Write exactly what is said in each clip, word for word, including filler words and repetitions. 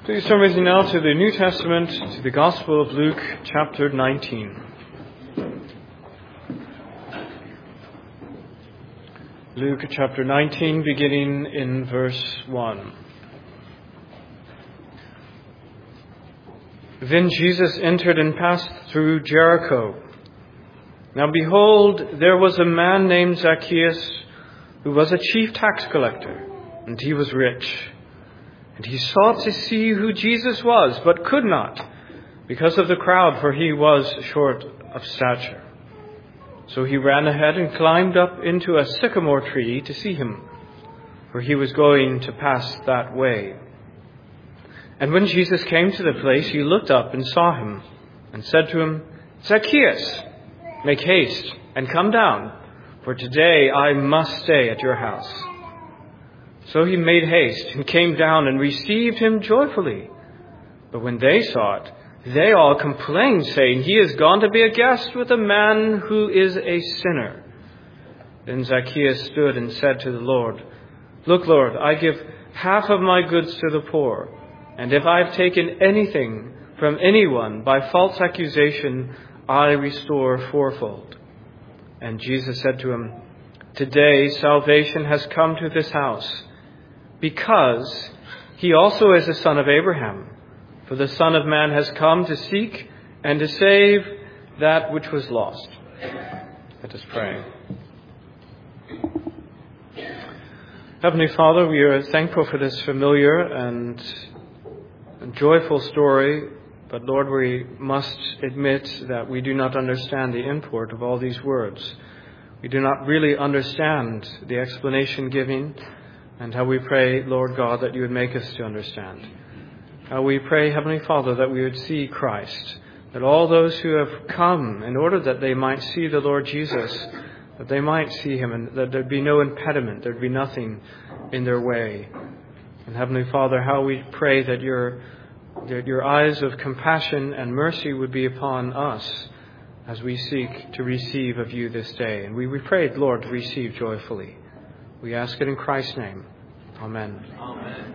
Please turn with me now to the New Testament, to the Gospel of Luke, chapter nineteen. Luke chapter nineteen, beginning in verse one. Then Jesus entered and passed through Jericho. Now behold, there was a man named Zacchaeus, who was a chief tax collector, and he was rich. And he sought to see who Jesus was, but could not, because of the crowd, for he was short of stature. So he ran ahead and climbed up into a sycamore tree to see him, for he was going to pass that way. And when Jesus came to the place, he looked up and saw him, and said to him, "Zacchaeus, make haste and come down, for today I must stay at your house." So he made haste and came down and received him joyfully. But when they saw it, they all complained, saying, "He is gone to be a guest with a man who is a sinner." Then Zacchaeus stood and said to the Lord, "Look, Lord, I give half of my goods to the poor, and if I have taken anything from anyone by false accusation, I restore fourfold." And Jesus said to him, "Today salvation has come to this house, because he also is a son of Abraham. For the Son of Man has come to seek and to save that which was lost." Let us pray. Heavenly Father, we are thankful for this familiar and joyful story, but Lord, we must admit that we do not understand the import of all these words. We do not really understand the explanation given, and how we pray, Lord God, that you would make us to understand. How we pray, Heavenly Father, that we would see Christ, that all those who have come in order that they might see the Lord Jesus, that they might see him, and that there'd be no impediment, there'd be nothing in their way. And Heavenly Father, how we pray that your, that your eyes of compassion and mercy would be upon us as we seek to receive of you this day. And we, we pray, Lord, to receive joyfully. We ask it in Christ's name. Amen. Amen.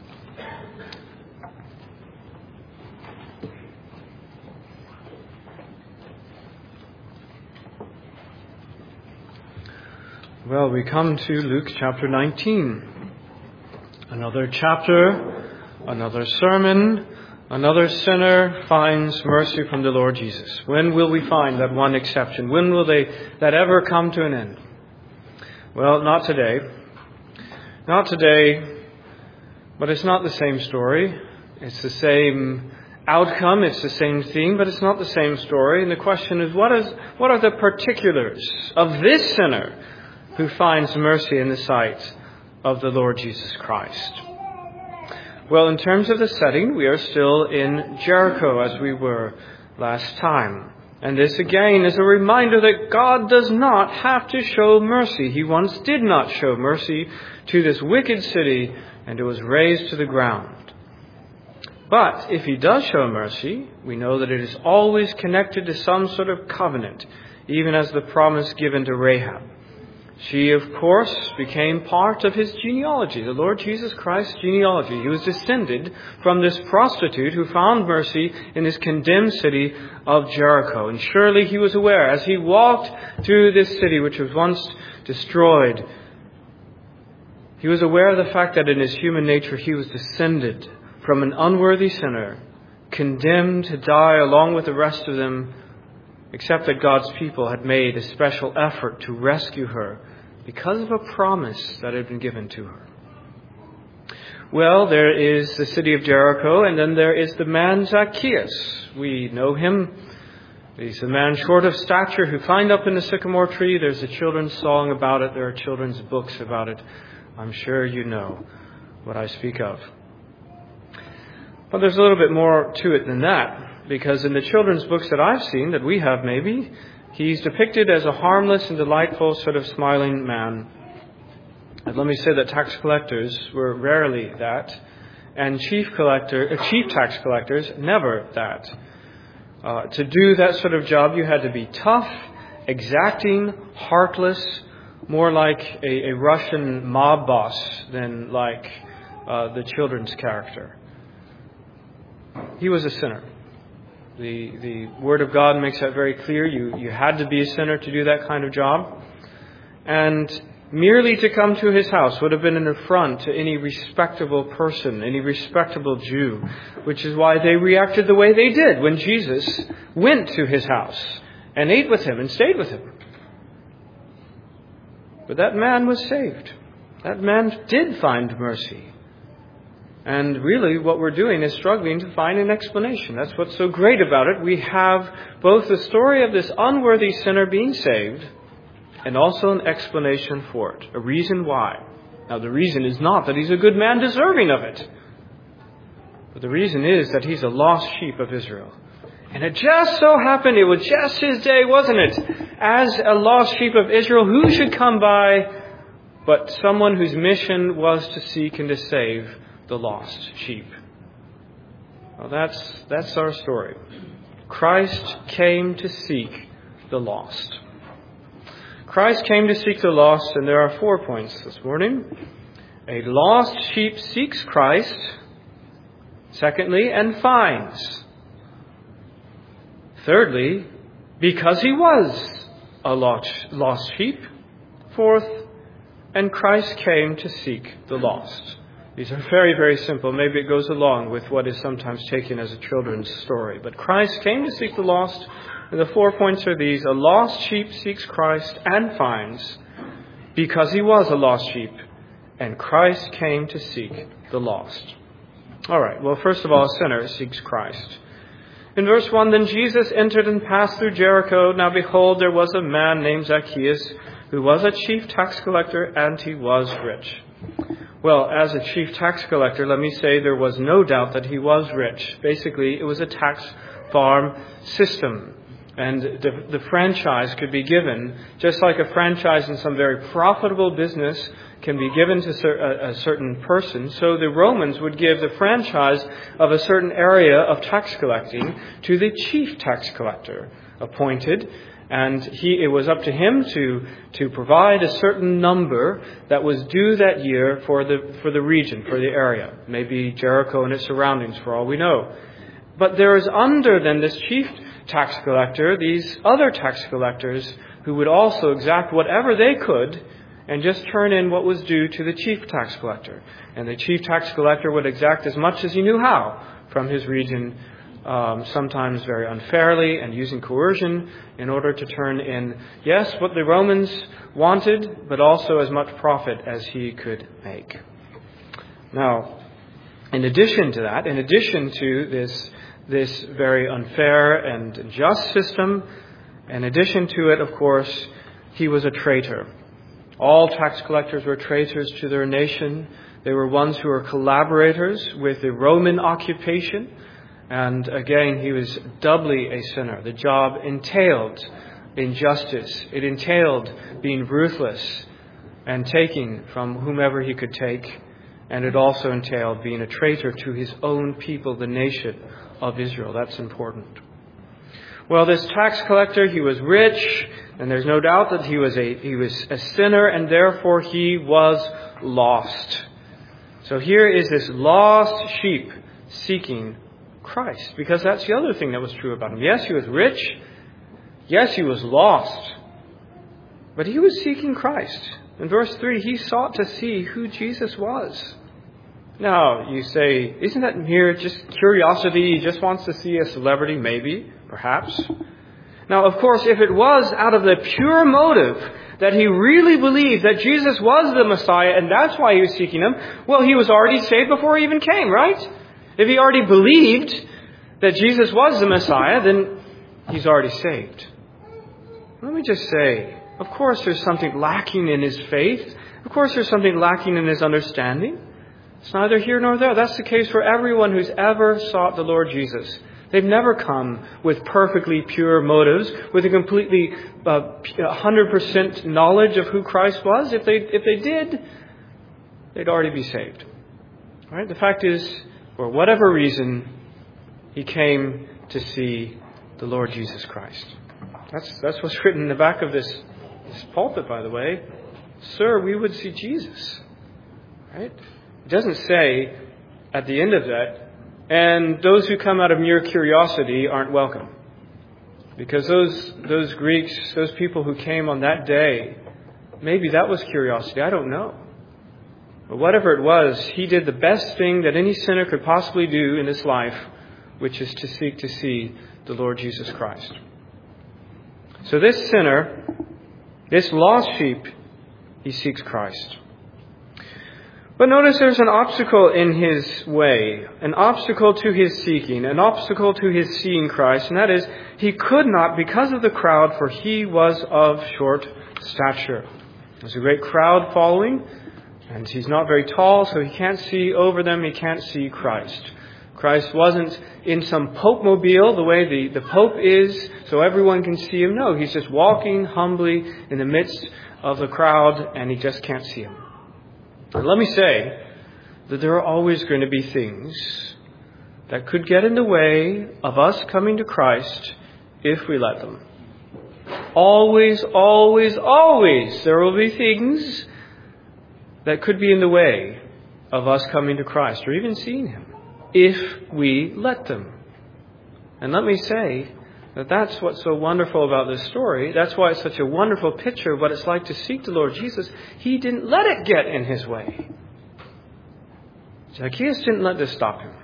Well, we come to Luke chapter nineteen. Another chapter, another sermon, another sinner finds mercy from the Lord Jesus. When will we find that one exception? When will they that ever come to an end? Well, not today. Not today, but it's not the same story. It's the same outcome. It's the same theme, but it's not the same story. And the question is, what is, what are the particulars of this sinner who finds mercy in the sight of the Lord Jesus Christ? Well, in terms of the setting, we are still in Jericho as we were last time. And this again is a reminder that God does not have to show mercy. He once did not show mercy to this wicked city, and it was razed to the ground. But if he does show mercy, we know that it is always connected to some sort of covenant, even as the promise given to Rahab. She, of course, became part of his genealogy, the Lord Jesus Christ's genealogy. He was descended from this prostitute who found mercy in this condemned city of Jericho. And surely he was aware, as he walked through this city which was once destroyed, he was aware of the fact that in his human nature he was descended from an unworthy sinner, condemned to die along with the rest of them, except that God's people had made a special effort to rescue her because of a promise that had been given to her. Well, there is the city of Jericho, and then there is the man Zacchaeus. We know him. He's a man short of stature who climbed up in the sycamore tree. There's a children's song about it. There are children's books about it. I'm sure you know what I speak of. But there's a little bit more to it than that. Because in the children's books that I've seen, that we have maybe, he's depicted as a harmless and delightful sort of smiling man. And let me say that tax collectors were rarely that, and chief collector, uh, chief tax collectors never that. Uh, to do that sort of job, you had to be tough, exacting, heartless, more like a, a Russian mob boss than like uh, the children's character. he was a sinner. The the Word of God makes that very clear. You, you had to be a sinner to do that kind of job. And merely to come to his house would have been an affront to any respectable person, any respectable Jew, which is why they reacted the way they did when Jesus went to his house and ate with him and stayed with him. But that man was saved. That man did find mercy. And really what we're doing is struggling to find an explanation. That's what's so great about it. We have both the story of this unworthy sinner being saved and also an explanation for it, a reason why. Now the reason is not that he's a good man deserving of it. But the reason is that he's a lost sheep of Israel. And it just so happened it was just his day, wasn't it? As a lost sheep of Israel, who should come by but someone whose mission was to seek and to save the lost sheep. Well, that's, that's our story. Christ came to seek the lost. Christ came to seek the lost, and there are four points this morning. A lost sheep seeks Christ. Secondly, and finds. Thirdly, because he was a lost, lost sheep. Fourth, and Christ came to seek the lost. These are very, very simple. Maybe it goes along with what is sometimes taken as a children's story. But Christ came to seek the lost. And the four points are these. A lost sheep seeks Christ and finds because he was a lost sheep. And Christ came to seek the lost. All right. Well, first of all, a sinner seeks Christ. In verse one, then Jesus entered and passed through Jericho. Now behold, there was a man named Zacchaeus who was a chief tax collector, and he was rich. Well, as a chief tax collector, let me say there was no doubt that he was rich. Basically, it was a tax farm system. And the, the franchise could be given, just like a franchise in some very profitable business can be given to a, a certain person. So the Romans would give the franchise of a certain area of tax collecting to the chief tax collector appointed. And he, it was up to him to, to provide a certain number that was due that year for the, for the region, for the area. Maybe Jericho and its surroundings, for all we know. But there is under then this chief tax collector, these other tax collectors who would also exact whatever they could and just turn in what was due to the chief tax collector. And the chief tax collector would exact as much as he knew how from his region, um, sometimes very unfairly and using coercion in order to turn in, yes, what the Romans wanted, but also as much profit as he could make. Now, in addition to that, in addition to this this very unfair and just system, in addition to it, of course, he was a traitor. All tax collectors were traitors to their nation. They were ones who were collaborators with the Roman occupation. And again, he was doubly a sinner. The job entailed injustice. It entailed being ruthless and taking from whomever he could take. And it also entailed being a traitor to his own people, the nation of Israel. That's important. Well, this tax collector, he was rich, and there's no doubt that he was a he was a sinner, and therefore he was lost. So here is this lost sheep seeking Christ, because that's the other thing that was true about him. Yes, he was rich. Yes, he was lost. But he was seeking Christ. In verse three, he sought to see who Jesus was. Now, you say, isn't that mere just curiosity? He just wants to see a celebrity, maybe, perhaps. Now, of course, if it was out of the pure motive that he really believed that Jesus was the Messiah and that's why he was seeking him, well, he was already saved before he even came, right? If he already believed that Jesus was the Messiah, then he's already saved. Let me just say, of course there's something lacking in his faith. Of course there's something lacking in his understanding. It's neither here nor there. That's the case for everyone who's ever sought the Lord Jesus. They've never come with perfectly pure motives, with a completely uh, one hundred percent knowledge of who Christ was. If they if they did, they'd already be saved. Right? The fact is, for whatever reason, he came to see the Lord Jesus Christ. That's that's what's written in the back of this, this pulpit, by the way. Sir, we would see Jesus. Right? It doesn't say at the end of that, And those who come out of mere curiosity aren't welcome. Because those those Greeks, those people who came on that day, maybe that was curiosity. I don't know. But whatever it was, he did the best thing that any sinner could possibly do in this life, which is to seek to see the Lord Jesus Christ. So this sinner, this lost sheep, he seeks Christ. But notice there's an obstacle in his way, an obstacle to his seeking, an obstacle to his seeing Christ, and that is, he could not because of the crowd, for he was of short stature. There's a great crowd following, and he's not very tall, so he can't see over them, he can't see Christ. Christ wasn't in some Pope-mobile the way the, the Pope is, so everyone can see him. No, he's just walking humbly in the midst of the crowd, and he just can't see him. And let me say that there are always going to be things that could get in the way of us coming to Christ if we let them. Always, always, always there will be things that could be in the way of us coming to Christ or even seeing Him if we let them. And let me say that that's what's so wonderful about this story. That's why it's such a wonderful picture of what it's like to seek the Lord Jesus. He didn't let it get in his way. Zacchaeus didn't let this stop him.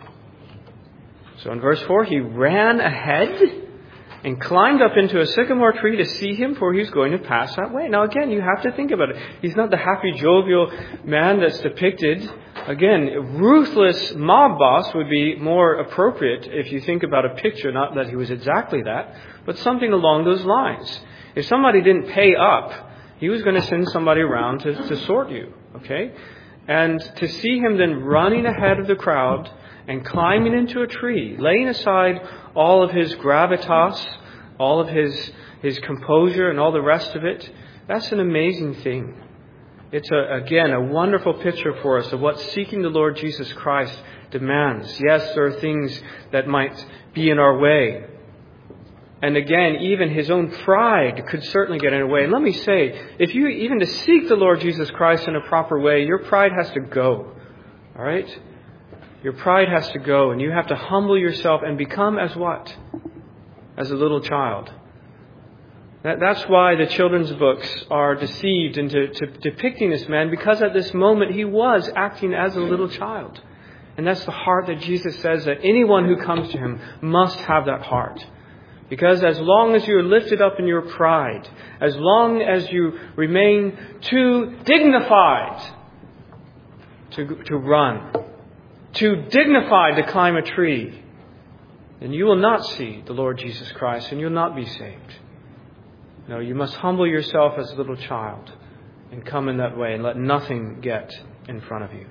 So in verse four, he ran ahead and climbed up into a sycamore tree to see him, for he was going to pass that way. Now again, you have to think about it. He's not the happy, jovial man that's depicted. Again, ruthless mob boss would be more appropriate if you think about a picture, not that he was exactly that, but something along those lines. If somebody didn't pay up, he was going to send somebody around to, to sort you, okay? And to see him then running ahead of the crowd and climbing into a tree, laying aside all of his gravitas, all of his, his composure and all the rest of it, that's an amazing thing. It's, a, again, a wonderful picture for us of what seeking the Lord Jesus Christ demands. Yes, there are things that might be in our way. And again, even his own pride could certainly get in our way. And let me say, if you even to seek the Lord Jesus Christ in a proper way, your pride has to go. All right? Your pride has to go, and you have to humble yourself and become as what? As a little child. That, that's why the children's books are deceived into to depicting this man, because at this moment he was acting as a little child. And that's the heart that Jesus says that anyone who comes to him must have that heart. Because as long as you're lifted up in your pride, as long as you remain too dignified to, to run, too dignified to climb a tree, then you will not see the Lord Jesus Christ and you'll not be saved. No, you must humble yourself as a little child and come in that way and let nothing get in front of you.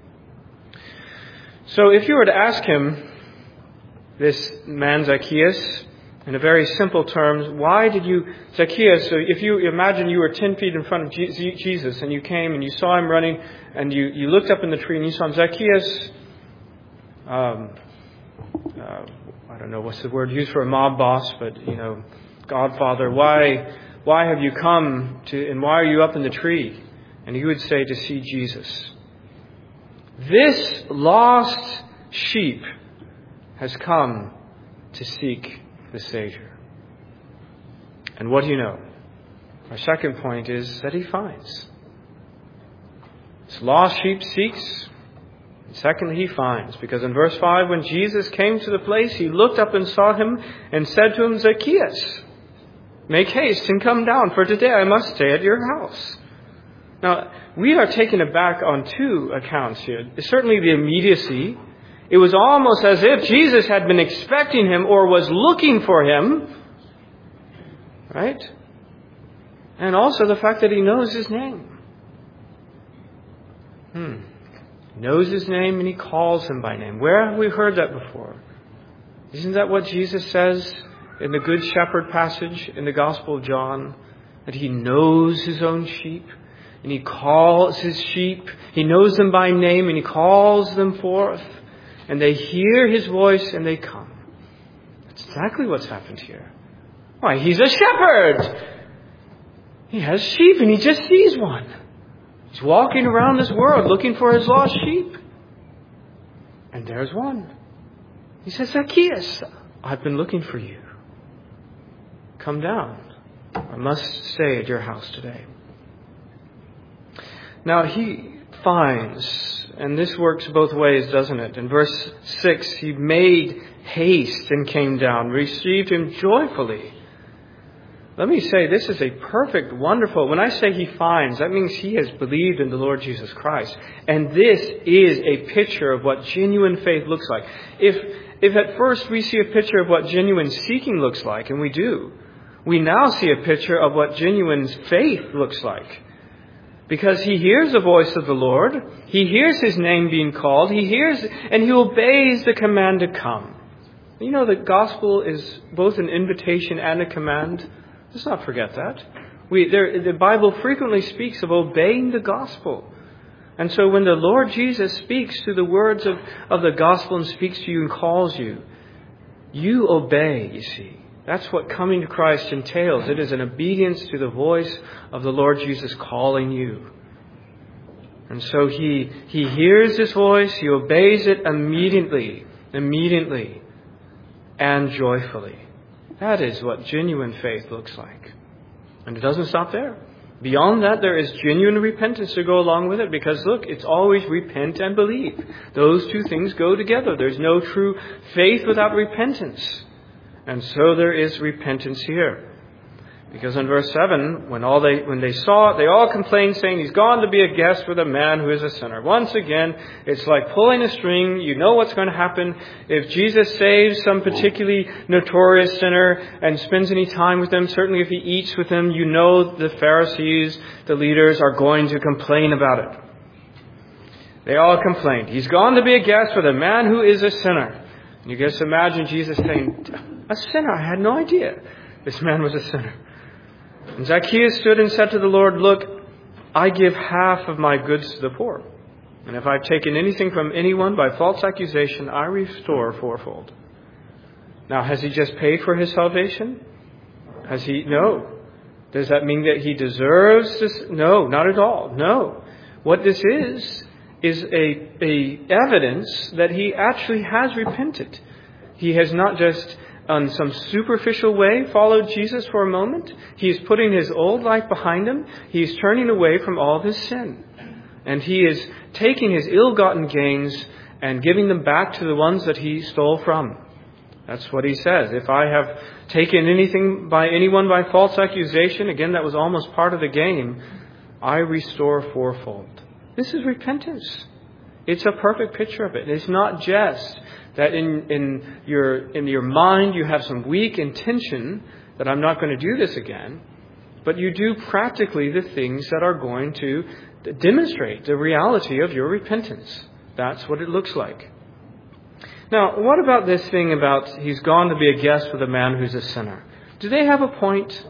So if you were to ask him, this man Zacchaeus, in a very simple terms, why did you, Zacchaeus, so if you imagine you were ten feet in front of Jesus and you came and you saw him running and you, you looked up in the tree and you saw him, Zacchaeus, um, uh, I don't know what's the word used for a mob boss, but, you know, Godfather, why why have you come to, and why are you up in the tree? And he would say, to see Jesus. This lost sheep has come to seek the Savior. And what do you know? Our second point is that he finds. This lost sheep seeks, and secondly he finds. Because in verse five, when Jesus came to the place, he looked up and saw him and said to him, Zacchaeus, make haste and come down, for today I must stay at your house. Now, we are taken aback on two accounts here. Certainly the immediacy. It was almost as if Jesus had been expecting him or was looking for him. Right? And also the fact that he knows his name. Hmm. He knows his name and he calls him by name. Where have we heard that before? Isn't that what Jesus says in the Good Shepherd passage in the Gospel of John? That he knows his own sheep and he calls his sheep. He knows them by name and he calls them forth. And they hear his voice and they come. That's exactly what's happened here. Why, he's a shepherd. He has sheep and he just sees one. He's walking around this world looking for his lost sheep. And there's one. He says, Zacchaeus, I've been looking for you. Come down. I must stay at your house today. Now he finds, and this works both ways, doesn't it? In verse six, he made haste and came down, received him joyfully. Let me say, this is a perfect, wonderful, when I say he finds, that means he has believed in the Lord Jesus Christ. And this is a picture of what genuine faith looks like. If, if at first we see a picture of what genuine seeking looks like, and we do, we now see a picture of what genuine faith looks like. Because he hears the voice of the Lord, he hears his name being called, he hears and he obeys the command to come. You know, the gospel is both an invitation and a command. Let's not forget that. We, there, the Bible frequently speaks of obeying the gospel. And so when the Lord Jesus speaks to the words of, of the gospel and speaks to you and calls you, you obey, you see. That's what coming to Christ entails. It is an obedience to the voice of the Lord Jesus calling you. And so he, he hears this voice, he obeys it immediately, immediately, and joyfully. That is what genuine faith looks like. And it doesn't stop there. Beyond that, there is genuine repentance to go along with it, because look, it's always repent and believe. Those two things go together. There's no true faith without repentance. And so there is repentance here. Because in verse seven, when all they when they saw it, they all complained, saying, he's gone to be a guest with a man who is a sinner. Once again, it's like pulling a string. You know what's going to happen. If Jesus saves some particularly notorious sinner and spends any time with them, certainly if he eats with them, you know the Pharisees, the leaders, are going to complain about it. They all complained. He's gone to be a guest with a man who is a sinner. You just imagine Jesus saying, a sinner? I had no idea this man was a sinner. And Zacchaeus stood and said to the Lord, look, I give half of my goods to the poor. And if I've taken anything from anyone by false accusation, I restore fourfold. Now, has he just paid for his salvation? Has he? No. Does that mean that he deserves this? No, not at all. No. What this is, is a, a evidence that he actually has repented. He has not just on some superficial way followed Jesus for a moment. He is putting his old life behind him. He is turning away from all of his sin. And he is taking his ill-gotten gains and giving them back to the ones that he stole from. That's what he says. If I have taken anything by anyone by false accusation, again, that was almost part of the game, I restore fourfold. This is repentance. It's a perfect picture of it. It's not just that in, in your in your mind you have some weak intention that I'm not going to do this again, but you do practically the things that are going to demonstrate the reality of your repentance. That's what it looks like. Now, what about this thing about he's gone to be a guest with a man who's a sinner? Do they have a point?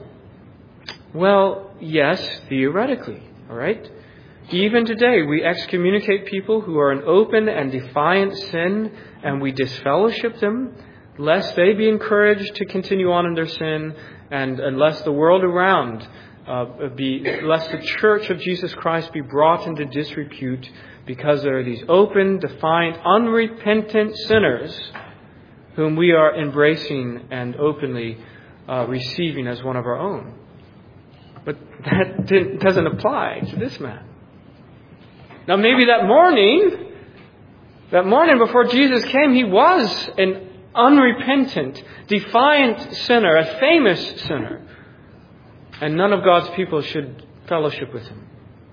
Well, yes, theoretically, all right? Even today, we excommunicate people who are in open and defiant sin, and we disfellowship them, lest they be encouraged to continue on in their sin, and unless the world around uh, be, lest the Church of Jesus Christ be brought into disrepute, because there are these open, defiant, unrepentant sinners whom we are embracing and openly uh, receiving as one of our own. But that didn't, doesn't apply to this man. Now maybe that morning, that morning before Jesus came, he was an unrepentant, defiant sinner, a famous sinner. And none of God's people should fellowship with him.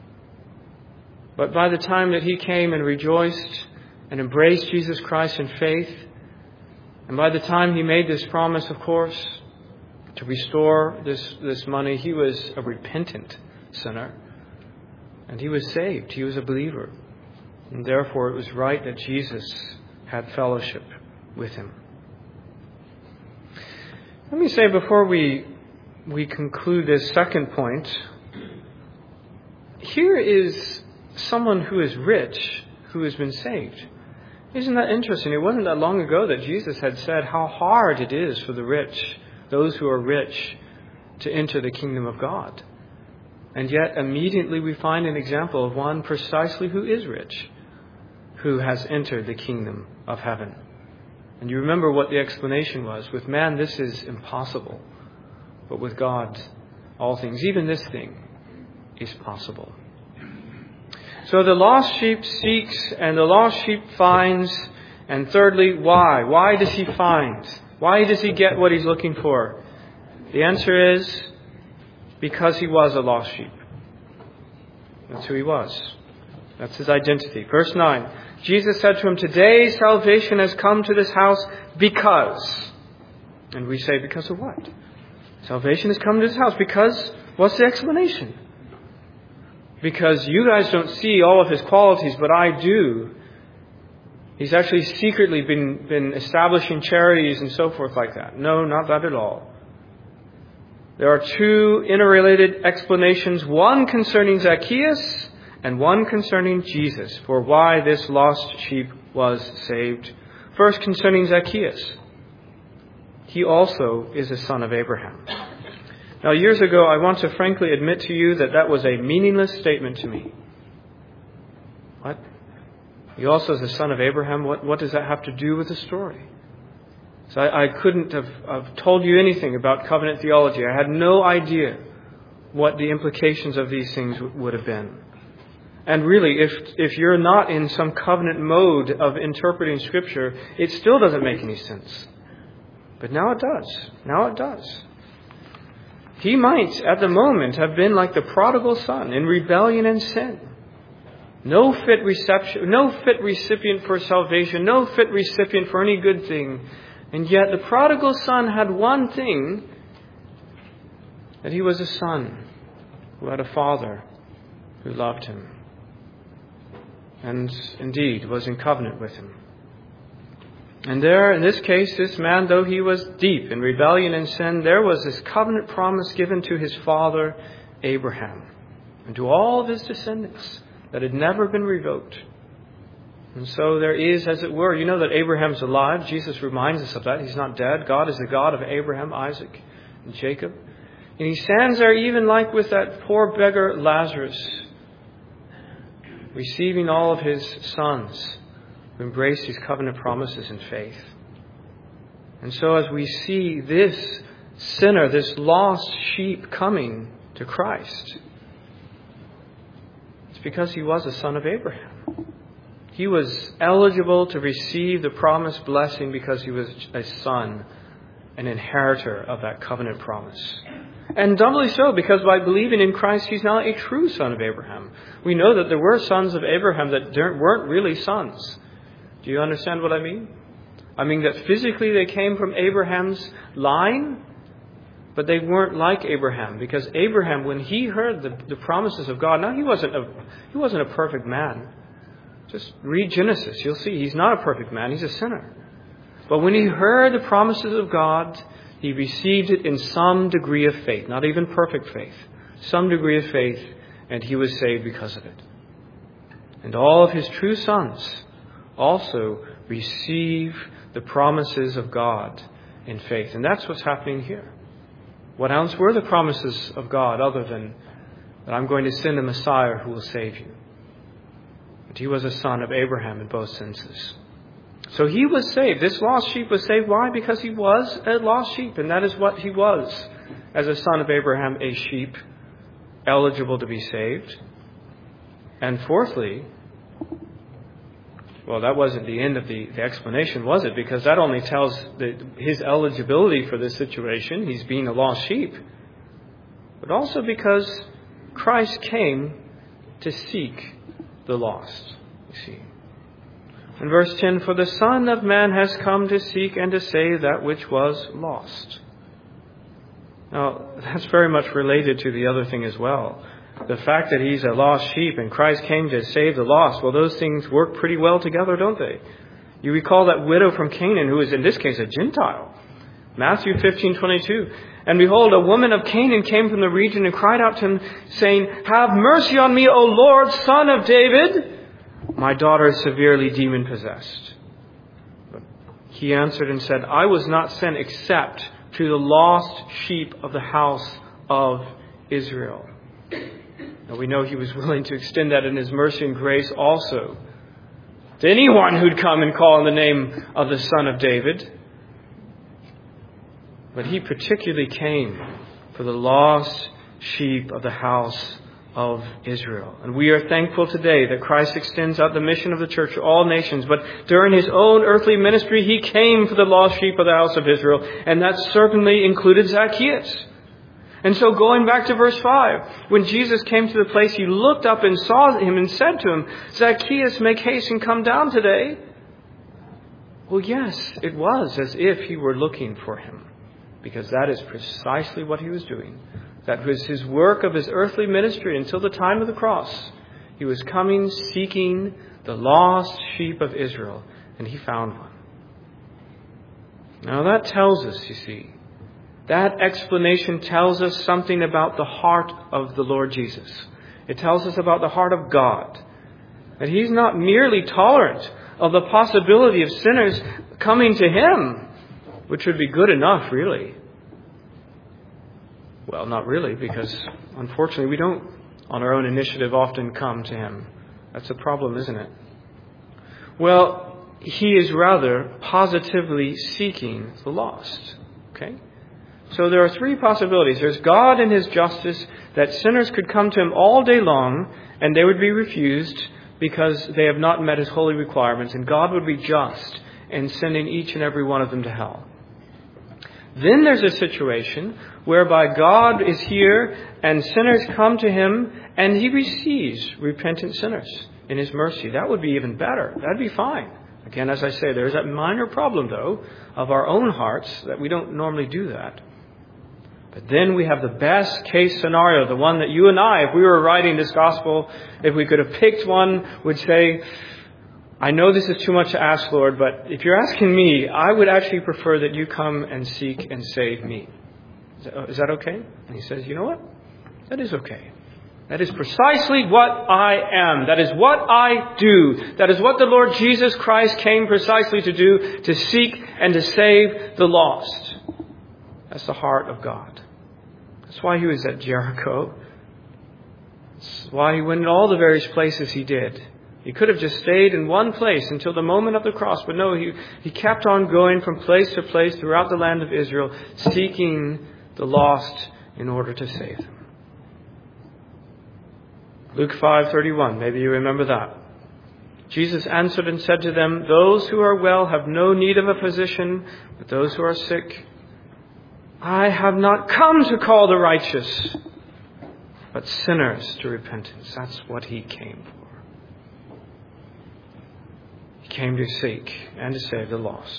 But by the time that he came and rejoiced and embraced Jesus Christ in faith, and by the time he made this promise, of course, to restore this, this money, he was a repentant sinner. And he was saved. He was a believer. And therefore it was right that Jesus had fellowship with him. Let me say before we we conclude this second point, here is someone who is rich who has been saved. Isn't that interesting? It wasn't that long ago that Jesus had said how hard it is for the rich, those who are rich, to enter the kingdom of God. And yet immediately we find an example of one precisely who is rich, who has entered the kingdom of heaven. And you remember what the explanation was. With man, this is impossible. But with God, all things, even this thing, is possible. So the lost sheep seeks and the lost sheep finds. And thirdly, why? Why does he find? Why does he get what he's looking for? The answer is because he was a lost sheep. That's who he was. That's his identity. Verse nine. Jesus said to him, "Today salvation has come to this house because." And we say, because of what? Salvation has come to this house because, what's the explanation? Because you guys don't see all of his qualities, but I do. He's actually secretly been, been establishing charities and so forth like that. No, not that at all. There are two interrelated explanations, one concerning Zacchaeus and one concerning Jesus, for why this lost sheep was saved. First, concerning Zacchaeus. He also is a son of Abraham. Now, years ago, I want to frankly admit to you that that was a meaningless statement to me. What? He also is the son of Abraham? What, what does that have to do with the story? So I, I couldn't have, have told you anything about covenant theology. I had no idea what the implications of these things w- would have been. And really, if if you're not in some covenant mode of interpreting Scripture, it still doesn't make any sense. But now it does. Now it does. He might, at the moment, have been like the prodigal son in rebellion and sin. No fit reception, no fit recipient for salvation, no fit recipient for any good thing. And yet the prodigal son had one thing, that he was a son who had a father who loved him. And indeed was in covenant with him. And there, in this case, this man, though he was deep in rebellion and sin, there was this covenant promise given to his father Abraham and to all of his descendants that had never been revoked. And so there is, as it were, you know that Abraham's alive. Jesus reminds us of that. He's not dead. God is the God of Abraham, Isaac, and Jacob. And he stands there even like with that poor beggar Lazarus, receiving all of his sons who embrace these covenant promises in faith. And so as we see this sinner, this lost sheep coming to Christ, it's because he was a son of Abraham. He was eligible to receive the promised blessing because he was a son, an inheritor of that covenant promise. And doubly so, because by believing in Christ, he's now a true son of Abraham. We know that there were sons of Abraham that weren't really sons. Do you understand what I mean? I mean that physically they came from Abraham's line, but they weren't like Abraham. Because Abraham, when he heard the, the promises of God, now he wasn't a, he wasn't a perfect man. Just read Genesis. You'll see he's not a perfect man. He's a sinner. But when he heard the promises of God, he received it in some degree of faith. Not even perfect faith. Some degree of faith. And he was saved because of it. And all of his true sons also receive the promises of God in faith. And that's what's happening here. What else were the promises of God other than that I'm going to send a Messiah who will save you? But he was a son of Abraham in both senses. So he was saved. This lost sheep was saved. Why? Because he was a lost sheep. And that is what he was. As a son of Abraham, a sheep, eligible to be saved. And fourthly, well, that wasn't the end of the, the explanation, was it? Because that only tells the, his eligibility for this situation. He's being a lost sheep. But also because Christ came to seek the lost. You see. In verse ten, for the Son of Man has come to seek and to save that which was lost. Now, that's very much related to the other thing as well. The fact that he's a lost sheep and Christ came to save the lost, well, those things work pretty well together, don't they? You recall that widow from Canaan who is in this case a Gentile. Matthew fifteen twenty-two. And behold, a woman of Canaan came from the region and cried out to him, saying, have mercy on me, O Lord, Son of David. My daughter is severely demon-possessed. But he answered and said, I was not sent except to the lost sheep of the house of Israel. Now we know he was willing to extend that in his mercy and grace also to anyone who'd come and call on the name of the Son of David. But he particularly came for the lost sheep of the house of Israel. And we are thankful today that Christ extends out the mission of the church to all nations. But during his own earthly ministry, he came for the lost sheep of the house of Israel. And that certainly included Zacchaeus. And so going back to verse five, when Jesus came to the place, he looked up and saw him and said to him, Zacchaeus, make haste and come down today. Well, yes, it was as if he were looking for him, because that is precisely what he was doing. That was his work of his earthly ministry until the time of the cross. He was coming, seeking the lost sheep of Israel, and he found one. Now that tells us, you see, that explanation tells us something about the heart of the Lord Jesus. It tells us about the heart of God. That he's not merely tolerant of the possibility of sinners coming to him, which would be good enough, really. Well, not really, because unfortunately we don't, on our own initiative, often come to him. That's a problem, isn't it? Well, he is rather positively seeking the lost. Okay? So there are three possibilities. There's God in his justice, that sinners could come to him all day long and they would be refused because they have not met his holy requirements, and God would be just in sending each and every one of them to hell. Then there's a situation whereby God is here and sinners come to him and he receives repentant sinners in his mercy. That would be even better. That'd be fine. Again, as I say, there's that minor problem, though, of our own hearts that we don't normally do that. But then we have the best case scenario, the one that you and I, if we were writing this gospel, if we could have picked one, would say, I know this is too much to ask, Lord, but if you're asking me, I would actually prefer that you come and seek and save me. Is that, is that okay? And he says, you know what? That is okay. That is precisely what I am. That is what I do. That is what the Lord Jesus Christ came precisely to do, to seek and to save the lost. That's the heart of God. That's why he was at Jericho. That's why he went in all the various places he did. He could have just stayed in one place until the moment of the cross, but no, he, he kept on going from place to place throughout the land of Israel, seeking the lost in order to save them. Luke five thirty-one, maybe you remember that. Jesus answered and said to them, those who are well have no need of a physician, but those who are sick. I have not come to call the righteous, but sinners to repentance. That's what he came for. He came to seek and to save the lost.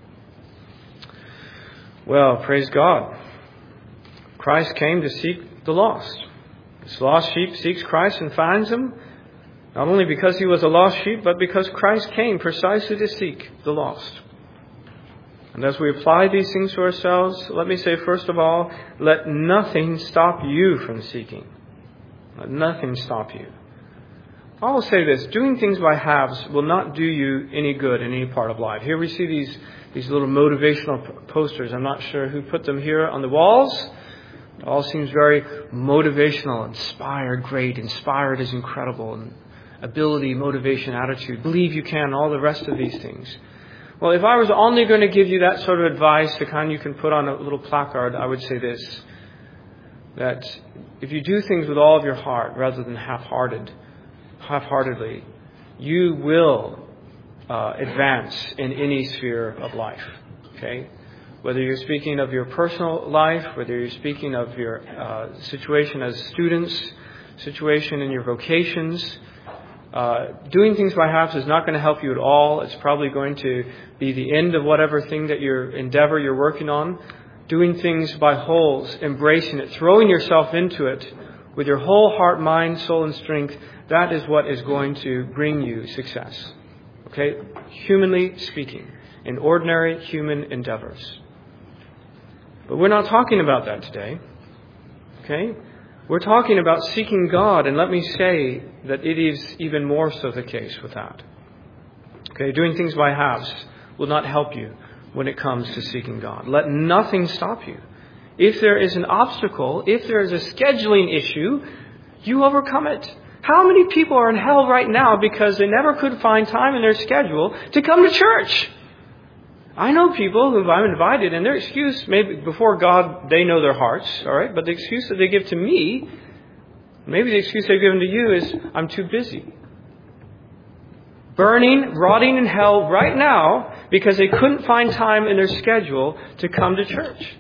Well, praise God. Christ came to seek the lost. This lost sheep seeks Christ and finds him, not only because he was a lost sheep, but because Christ came precisely to seek the lost. And as we apply these things to ourselves, let me say, first of all, let nothing stop you from seeking. Let nothing stop you. I will say this, doing things by halves will not do you any good in any part of life. Here we see these, these little motivational posters. I'm not sure who put them here on the walls. It all seems very motivational, inspired, great, inspired is incredible, and ability, motivation, attitude, believe you can, all the rest of these things. Well, if I was only going to give you that sort of advice, the kind you can put on a little placard, I would say this, that if you do things with all of your heart rather than half-hearted, half-heartedly, you will uh, advance in any sphere of life. Okay? Whether you're speaking of your personal life, whether you're speaking of your uh, situation as students, situation in your vocations, uh, doing things by halves is not going to help you at all. It's probably going to be the end of whatever thing that your endeavor you're working on. Doing things by wholes, embracing it, throwing yourself into it with your whole heart, mind, soul, and strength, that is what is going to bring you success. Okay? Humanly speaking, in ordinary human endeavors. But we're not talking about that today. Okay? We're talking about seeking God, and let me say that it is even more so the case with that. Okay? Doing things by halves will not help you when it comes to seeking God. Let nothing stop you. If there is an obstacle, if there is a scheduling issue, you overcome it. How many people are in hell right now because they never could find time in their schedule to come to church? I know people who I'm invited, and their excuse, maybe before God, they know their hearts, all right? But the excuse that they give to me, maybe the excuse they've given to you is, I'm too busy. Burning, rotting in hell right now because they couldn't find time in their schedule to come to church.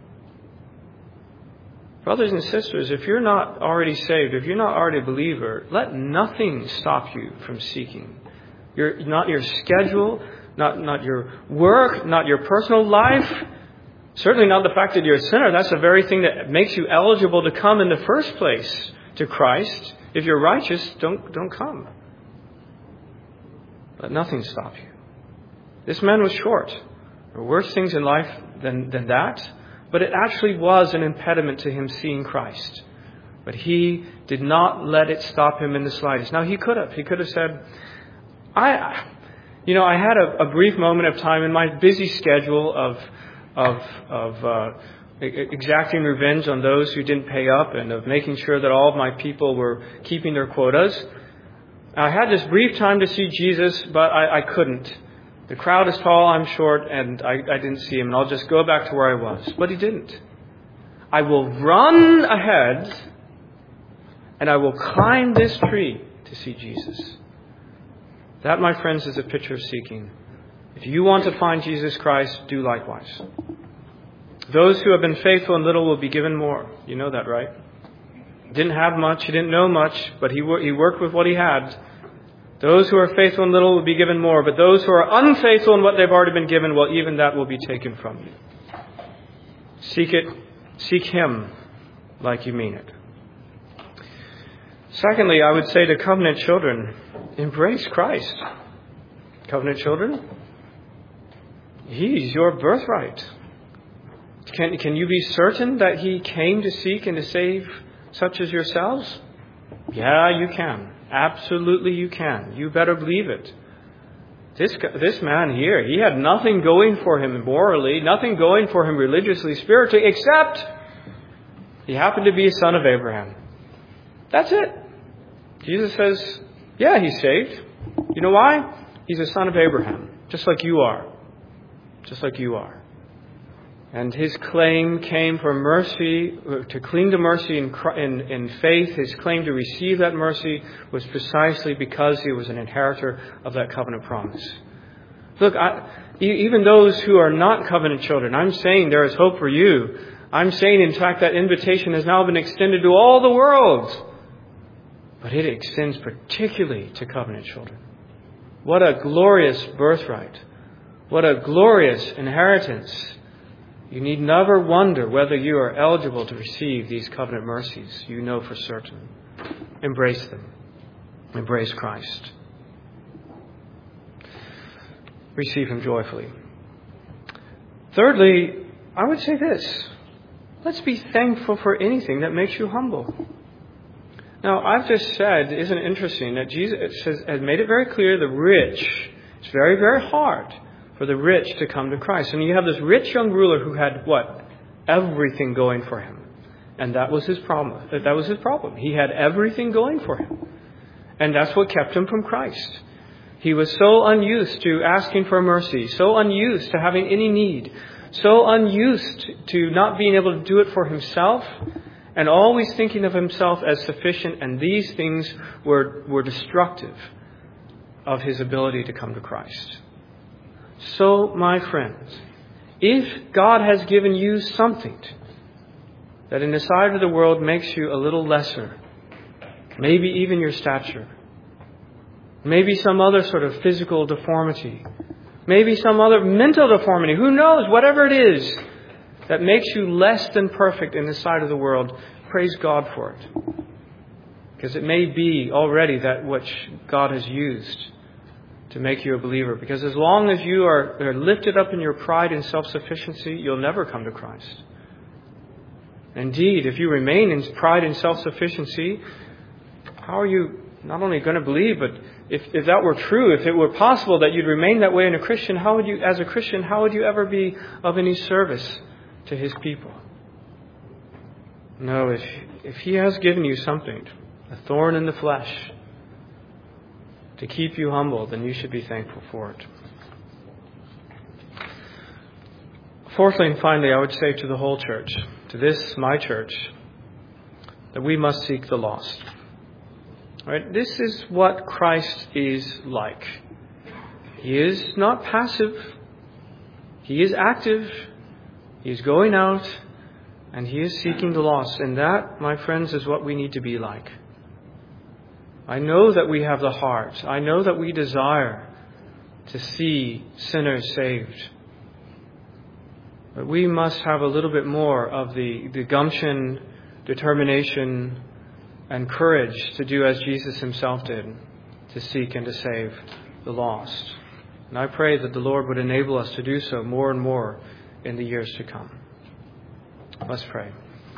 Brothers and sisters, if you're not already saved, if you're not already a believer, let nothing stop you from seeking. Your, not your schedule, not, not your work, not your personal life. Certainly not the fact that you're a sinner. That's the very thing that makes you eligible to come in the first place to Christ. If you're righteous, don't, don't come. Let nothing stop you. This man was short. There were worse things in life than, than that. But it actually was an impediment to him seeing Christ. But he did not let it stop him in the slightest. Now, he could have. He could have said, I, you know, I had a, a brief moment of time in my busy schedule of, of, of uh, exacting revenge on those who didn't pay up and of making sure that all of my people were keeping their quotas. I had this brief time to see Jesus, but I, I couldn't. The crowd is tall, I'm short, and I, I didn't see him, and I'll just go back to where I was. But he didn't. I will run ahead, and I will climb this tree to see Jesus. That, my friends, is a picture of seeking. If you want to find Jesus Christ, do likewise. Those who have been faithful in little will be given more. You know that, right? He didn't have much, he didn't know much, but he, he worked with what he had. Those who are faithful in little will be given more, but those who are unfaithful in what they've already been given, well, even that will be taken from you. Seek it, seek Him like you mean it. Secondly, I would say to covenant children, embrace Christ. Covenant children, He's your birthright. Can, can you be certain that He came to seek and to save such as yourselves? Yeah, you can. Absolutely you can. You better believe it. This, this man here, he had nothing going for him morally, nothing going for him religiously, spiritually, except he happened to be a son of Abraham. That's it. Jesus says, yeah, he's saved. You know why? He's a son of Abraham, just like you are. Just like you are. And his claim came for mercy, to cling to mercy in, in, in faith. His claim to receive that mercy was precisely because he was an inheritor of that covenant promise. Look, I, even those who are not covenant children, I'm saying there is hope for you. I'm saying, in fact, that invitation has now been extended to all the world. But it extends particularly to covenant children. What a glorious birthright. What a glorious inheritance. You need never wonder whether you are eligible to receive these covenant mercies. You know for certain. Embrace them. Embrace Christ. Receive Him joyfully. Thirdly, I would say this. Let's be thankful for anything that makes you humble. Now, I've just said, isn't it interesting, that Jesus says, has made it very clear the rich, it's very, very hard for the rich to come to Christ. And you have this rich young ruler who had what? Everything going for him. And that was his problem. That was his problem. He had everything going for him. And that's what kept him from Christ. He was so unused to asking for mercy, so unused to having any need, so unused to not being able to do it for himself, and always thinking of himself as sufficient. And these things were, were destructive of his ability to come to Christ. So, my friends, if God has given you something that in the sight of the world makes you a little lesser, maybe even your stature, maybe some other sort of physical deformity, maybe some other mental deformity, who knows, whatever it is that makes you less than perfect in the sight of the world, praise God for it. Because it may be already that which God has used to make you a believer. Because as long as you are, are lifted up in your pride and self-sufficiency, you'll never come to Christ. Indeed, if you remain in pride and self-sufficiency, how are you not only going to believe, but if, if that were true, if it were possible that you'd remain that way in a Christian, how would you, as a Christian, how would you ever be of any service to His people? No, if, if He has given you something, a thorn in the flesh, to keep you humble, then you should be thankful for it. Fourthly and finally, I would say to the whole church, to this, my church, that we must seek the lost. Right? This is what Christ is like. He is not passive. He is active. He is going out, and He is seeking the lost. And that, my friends, is what we need to be like. I know that we have the heart. I know that we desire to see sinners saved. But we must have a little bit more of the, the gumption, determination, and courage to do as Jesus Himself did, to seek and to save the lost. And I pray that the Lord would enable us to do so more and more in the years to come. Let's pray.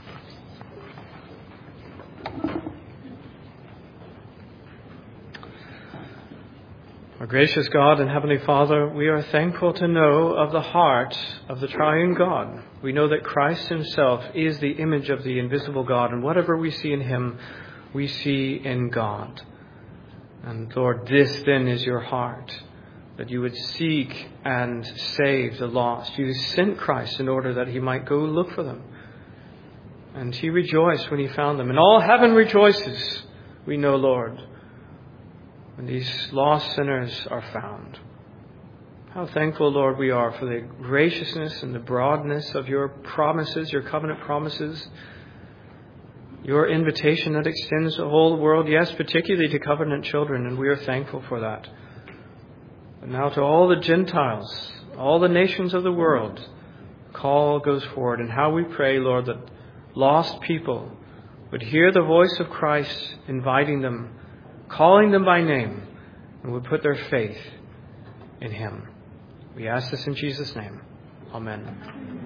Our gracious God and Heavenly Father, we are thankful to know of the heart of the triune God. We know that Christ Himself is the image of the invisible God, and whatever we see in Him, we see in God. And Lord, this then is your heart, that you would seek and save the lost. You sent Christ in order that He might go look for them. And He rejoiced when He found them. And all heaven rejoices, we know, Lord, when these lost sinners are found. How thankful, Lord, we are for the graciousness and the broadness of your promises, your covenant promises, your invitation that extends the whole world, yes, particularly to covenant children, and we are thankful for that. But now to all the Gentiles, all the nations of the world, call goes forward. And how we pray, Lord, that lost people would hear the voice of Christ inviting them, calling them by name, and would put their faith in Him. We ask this in Jesus' name. Amen.